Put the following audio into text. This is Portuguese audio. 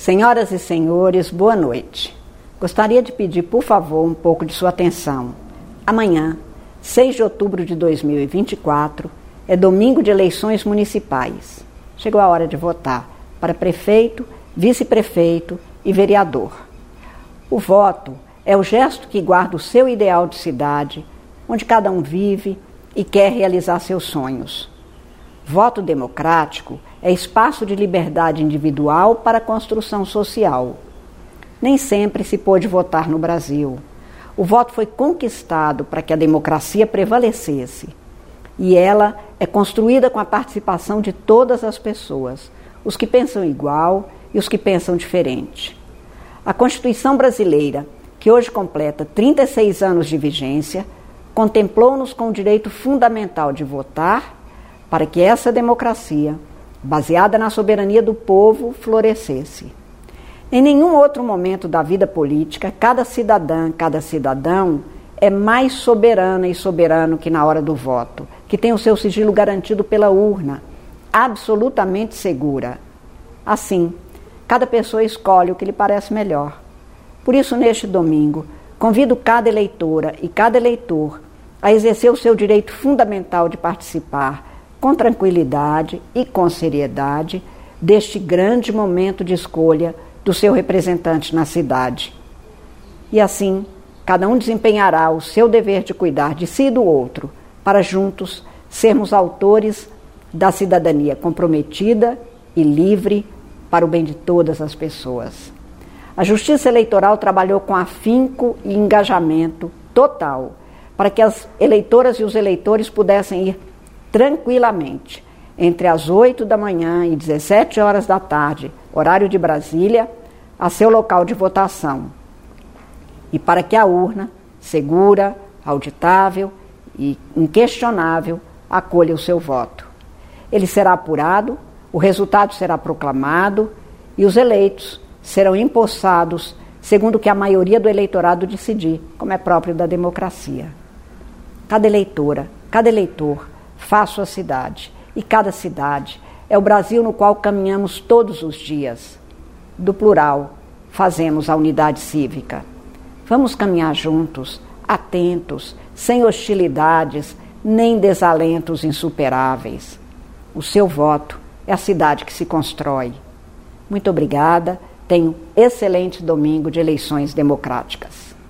Senhoras e senhores, boa noite. Gostaria de pedir, por favor, um pouco de sua atenção. Amanhã, 6 de outubro de 2024, é domingo de eleições municipais. Chegou a hora de votar para prefeito, vice-prefeito e vereador. O voto é o gesto que guarda o seu ideal de cidade, onde cada um vive e quer realizar seus sonhos. Voto democrático é espaço de liberdade individual para a construção social. Nem sempre se pôde votar no Brasil. O voto foi conquistado para que a democracia prevalecesse. E ela é construída com a participação de todas as pessoas, os que pensam igual e os que pensam diferente. A Constituição brasileira, que hoje completa 36 anos de vigência, contemplou-nos com o direito fundamental de votar para que essa democracia, baseada na soberania do povo, florescesse. Em nenhum outro momento da vida política, cada cidadã, cada cidadão é mais soberana e soberano que na hora do voto, que tem o seu sigilo garantido pela urna, absolutamente segura. Assim, cada pessoa escolhe o que lhe parece melhor. Por isso, neste domingo, convido cada eleitora e cada eleitor a exercer o seu direito fundamental de participar com tranquilidade e com seriedade deste grande momento de escolha do seu representante na cidade. E assim, cada um desempenhará o seu dever de cuidar de si e do outro, para juntos sermos autores da cidadania comprometida e livre para o bem de todas as pessoas. A Justiça Eleitoral trabalhou com afinco e engajamento total para que as eleitoras e os eleitores pudessem ir tranquilamente entre as 8 da manhã e 17 horas da tarde, horário de Brasília, a seu local de votação. E para que a urna, segura, auditável e inquestionável, acolha o seu voto. Ele será apurado, o resultado será proclamado e os eleitos serão empossados segundo o que a maioria do eleitorado decidir, como é próprio da democracia. Cada eleitora, cada eleitor faz sua cidade, e cada cidade é o Brasil no qual caminhamos todos os dias. Do plural, fazemos a unidade cívica. Vamos caminhar juntos, atentos, sem hostilidades, nem desalentos insuperáveis. O seu voto é a cidade que se constrói. Muito obrigada. Tenha um excelente domingo de eleições democráticas.